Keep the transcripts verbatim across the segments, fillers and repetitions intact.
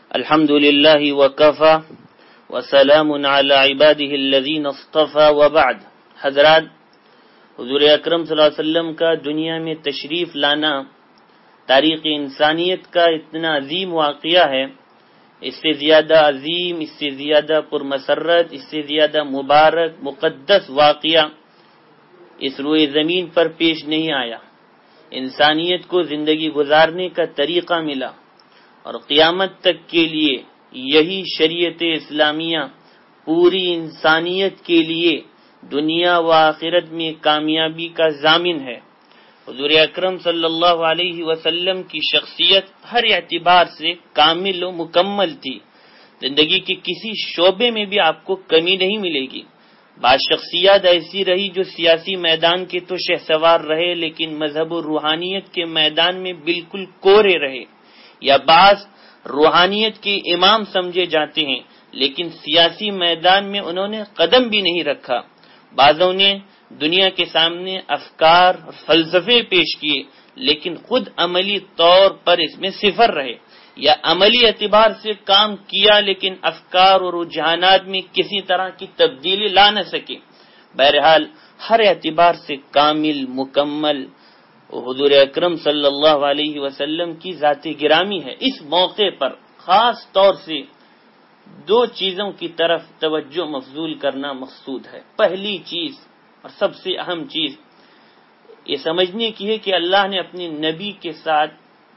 الحمد للہ وکفی وسلام علی عباده الذین اصطفی وبعد. حضرات، حضور اکرم صلی اللہ علیہ وسلم کا دنیا میں تشریف لانا تاریخ انسانیت کا اتنا عظیم واقعہ ہے، اس سے زیادہ عظیم، اس سے زیادہ پرمسرت، اس سے زیادہ مبارک مقدس واقعہ اس روئے زمین پر پیش نہیں آیا. انسانیت کو زندگی گزارنے کا طریقہ ملا اور قیامت تک کے لیے یہی شریعت اسلامیہ پوری انسانیت کے لیے دنیا و آخرت میں کامیابی کا ضامن ہے. حضور اکرم صلی اللہ علیہ وسلم کی شخصیت ہر اعتبار سے کامل و مکمل تھی. زندگی کے کسی شعبے میں بھی آپ کو کمی نہیں ملے گی. بعض شخصیات ایسی رہی جو سیاسی میدان کے تو شہسوار رہے لیکن مذہب و روحانیت کے میدان میں بالکل کورے رہے، یا بعض روحانیت کے امام سمجھے جاتے ہیں لیکن سیاسی میدان میں انہوں نے قدم بھی نہیں رکھا. بعضوں نے دنیا کے سامنے افکار اور فلسفے پیش کیے لیکن خود عملی طور پر اس میں صفر رہے، یا عملی اعتبار سے کام کیا لیکن افکار اور رجحانات میں کسی طرح کی تبدیلی لا نہ سکے. بہرحال ہر اعتبار سے کامل مکمل حضور اکرم صلی اللہ علیہ وسلم کی ذات گرامی ہے. اس موقع پر خاص طور سے دو چیزوں کی طرف توجہ مبذول کرنا مقصود ہے. پہلی چیز اور سب سے اہم چیز یہ سمجھنے کی ہے کہ اللہ نے اپنے نبی کے ساتھ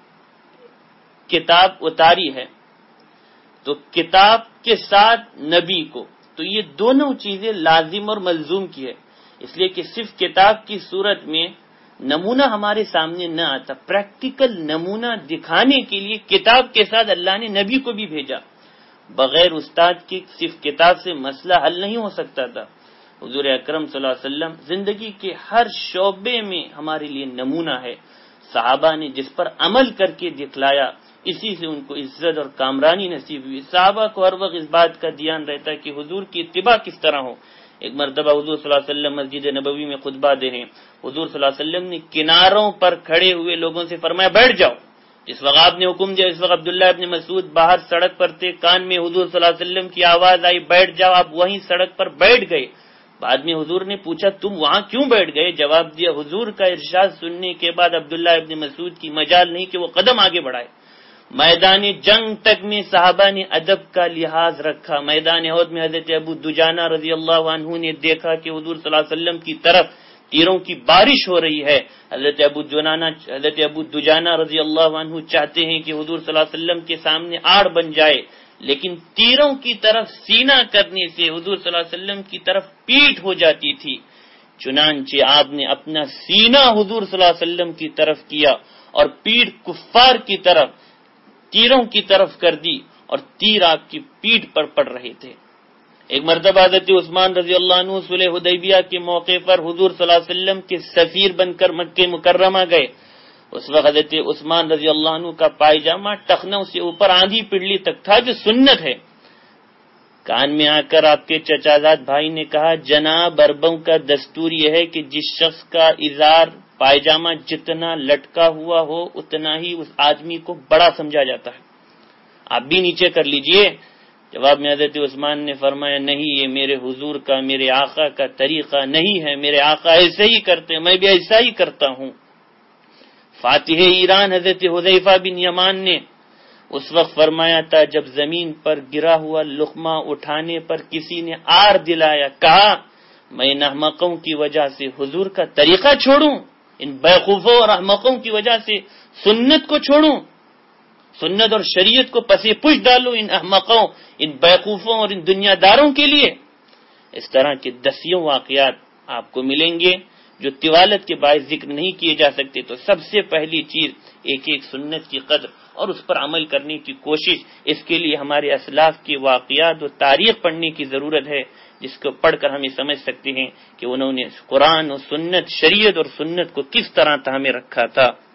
کتاب اتاری ہے، تو کتاب کے ساتھ نبی کو، تو یہ دونوں چیزیں لازم اور ملزوم کی ہے. اس لیے کہ صرف کتاب کی صورت میں نمونہ ہمارے سامنے نہ آتا، پریکٹیکل نمونہ دکھانے کے لیے کتاب کے ساتھ اللہ نے نبی کو بھی بھیجا. بغیر استاد کے صرف کتاب سے مسئلہ حل نہیں ہو سکتا تھا. حضور اکرم صلی اللہ علیہ وسلم زندگی کے ہر شعبے میں ہمارے لیے نمونہ ہے. صحابہ نے جس پر عمل کر کے دکھلایا اسی سے ان کو عزت اور کامرانی نصیب ہوئی. صحابہ کو ہر وقت اس بات کا دھیان رہتا ہے کہ حضور کی اتباع کس طرح ہو. ایک مرتبہ حضور صلی اللہ علیہ وسلم مسجد نبوی میں خطبہ دے رہے ہیں. حضور صلی اللہ علیہ وسلم نے کناروں پر کھڑے ہوئے لوگوں سے فرمایا بیٹھ جاؤ. جس وقت آپ نے حکم دیا، اس وقت عبداللہ ابن مسعود باہر سڑک پر تھے، کان میں حضور صلی اللہ علیہ وسلم کی آواز آئی بیٹھ جاؤ. آپ وہیں سڑک پر بیٹھ گئے. بعد میں حضور نے پوچھا تم وہاں کیوں بیٹھ گئے؟ جواب دیا حضور کا ارشاد سننے کے بعد عبداللہ ابن مسعود کی مجال نہیں کہ وہ قدم آگے بڑھائے. میدان جنگ تک میں صحابہ نے ادب کا لحاظ رکھا. میدان احد میں حضرت ابو دجانہ رضی اللہ عنہ نے دیکھا کہ حضور صلی اللہ علیہ وسلم کی طرف تیروں کی بارش ہو رہی ہے. حضرت ابو دجانہ حضرت ابو دجانہ رضی اللہ عنہ چاہتے ہیں کہ حضور صلی اللہ علیہ وسلم کے سامنے آڑ بن جائے، لیکن تیروں کی طرف سینہ کرنے سے حضور صلی اللہ علیہ وسلم کی طرف پیٹھ ہو جاتی تھی. چنانچہ آپ نے اپنا سینہ حضور صلی اللہ علیہ وسلم کی طرف کیا اور پیٹھ کفار کی طرف تیروں کی طرف کر دی اور تیر آپ کی پیٹھ پر پڑ رہے تھے. ایک مرتبہ حضرت عثمان رضی اللہ عنہ صلح حدیبیہ کے موقع پر حضور صلی اللہ علیہ وسلم کے سفیر بن کر مکہ مکرمہ گئے. اس وقت حضرت عثمان رضی اللہ عنہ کا پائجامہ ٹخنوں سے اوپر آندھی پڑلی تک تھا، جو سنت ہے. کان میں آ کر آپ کے چچازاد بھائی نے کہا جناب عربوں کا دستور یہ ہے کہ جس شخص کا ازار پائجامہ جتنا لٹکا ہوا ہو اتنا ہی اس آدمی کو بڑا سمجھا جاتا ہے، آپ بھی نیچے کر لیجئے. جواب میں حضرت عثمان نے فرمایا نہیں، یہ میرے حضور کا، میرے آقا کا طریقہ نہیں ہے. میرے آقا ایسے ہی کرتے، میں بھی ایسا ہی کرتا ہوں. فاتح ایران حضرت حذیفہ بن یمان نے اس وقت فرمایا تھا جب زمین پر گرا ہوا لقمہ اٹھانے پر کسی نے آر دلایا، کہا میں ان احمقوں کی وجہ سے حضور کا طریقہ چھوڑوں، ان بیوقوفوں اور احمقوں کی وجہ سے سنت کو چھوڑوں، سنت اور شریعت کو پسے پش ڈالوں ان احمقوں، ان بیوقوفوں اور ان دنیا داروں کے لیے. اس طرح کے دسیوں واقعات آپ کو ملیں گے جو طوالت کے باعث ذکر نہیں کیے جا سکتے. تو سب سے پہلی چیز ایک ایک سنت کی قدر اور اس پر عمل کرنے کی کوشش. اس کے لیے ہمارے اسلاف کے واقعات و تاریخ پڑھنے کی ضرورت ہے، جس کو پڑھ کر ہم یہ سمجھ سکتے ہیں کہ انہوں نے قرآن و سنت، شریعت اور سنت کو کس طرح تھامے رکھا تھا.